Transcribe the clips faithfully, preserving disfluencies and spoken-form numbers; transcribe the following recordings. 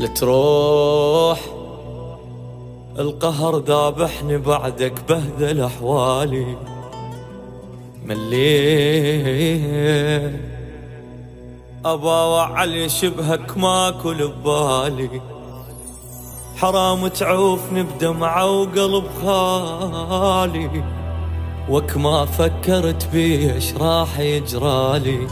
لتروح القهر ذابحني بعدك بهذل أحوالي. مليت أبا وعلي شبهك ماكل ببالي، حرام تعوفني بدمعة وقلب خالي، وك ما فكرت بيش راح يجرالي.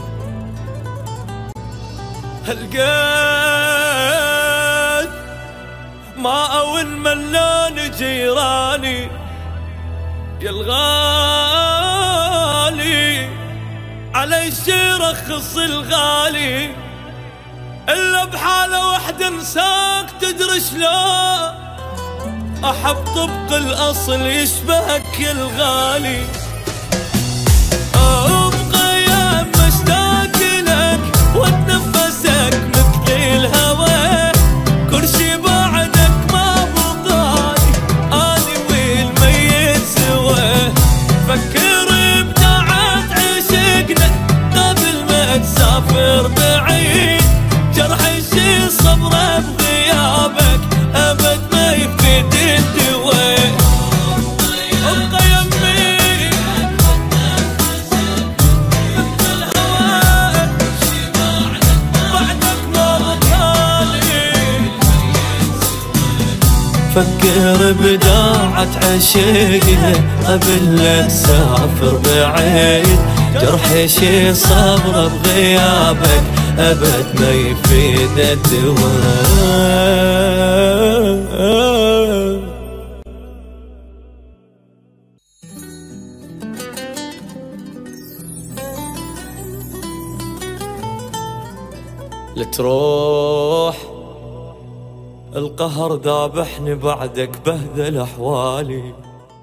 هالقد ما أول ملان جيراني يا الغالي، علي شي رخص الغالي، إلا بحالة وحدة انساك تدري شلون أحب طبق الأصل يشبهك يا الغالي. بقيم مشتاق لك واتنفسك مثل الهوى، كل شي بعدك ما بطالي، أنا والميت سوا. فكر بتاعت عشقنا قبل ما تسافر بعيد، جرحي شي صبره بغيابك أبد ما يفيد الدواء. ابقى يمي بعدك ما بطالي، فكر بداعة عشقنا قبل لا تسافر بعيد، جرحي شي صبره بغيابك أبد ما يفيد الدواء. لتروح القهر ذابحني بعدك بهذل أحوالي.